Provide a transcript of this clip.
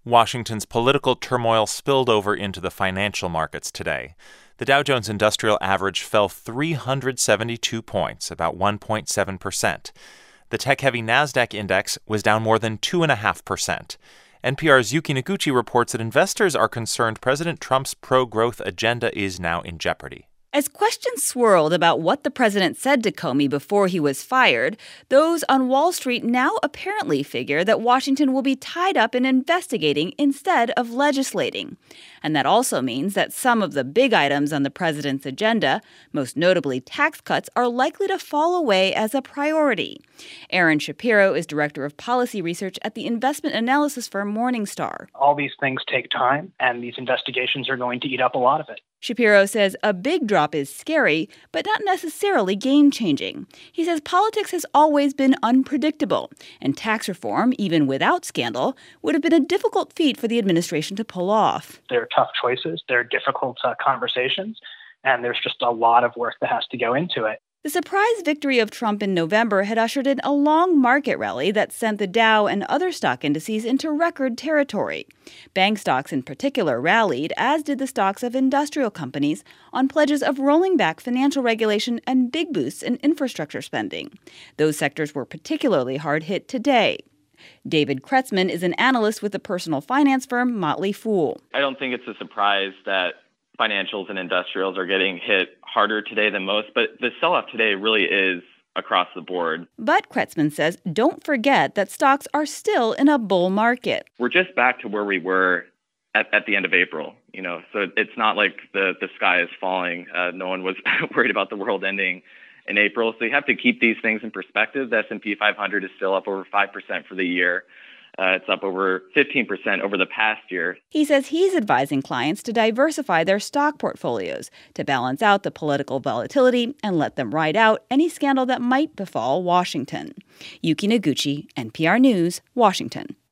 Washington's political turmoil spilled over into the financial markets today. The Dow Jones Industrial Average fell 372 points, about 1.7%. The tech-heavy NASDAQ index was down more than 2.5%. NPR's Yuki Noguchi reports that investors are concerned President Trump's pro-growth agenda is now in jeopardy. As questions swirled about what the president said to Comey before he was fired, those on Wall Street now apparently figure that Washington will be tied up in investigating instead of legislating. And that also means that some of the big items on the president's agenda, most notably tax cuts, are likely to fall away as a priority. Aaron Shapiro is director of policy research at the investment analysis firm Morningstar. All these things take time, and these investigations are going to eat up a lot of it. Shapiro says a big drop is scary, but not necessarily game-changing. He says politics has always been unpredictable, and tax reform, even without scandal, would have been a difficult feat for the administration to pull off. They're tough choices, they're difficult conversations, and there's just a lot of work that has to go into it. The surprise victory of Trump in November had ushered in a long market rally that sent the Dow and other stock indices into record territory. Bank stocks in particular rallied, as did the stocks of industrial companies, on pledges of rolling back financial regulation and big boosts in infrastructure spending. Those sectors were particularly hard hit today. David Kretzmann is an analyst with the personal finance firm Motley Fool. I don't think it's a surprise that financials and industrials are getting hit harder today than most, but the sell-off today really is across the board. But Kretzmann says don't forget that stocks are still in a bull market. We're just back to where we were at the end of April, so it's not like the sky is falling. No one was worried about the world ending in April. So you have to keep these things in perspective. The S&P 500 is still up over 5% for the year. It's up over 15% over the past year. He says he's advising clients to diversify their stock portfolios to balance out the political volatility and let them ride out any scandal that might befall Washington. Yuki Noguchi, NPR News, Washington.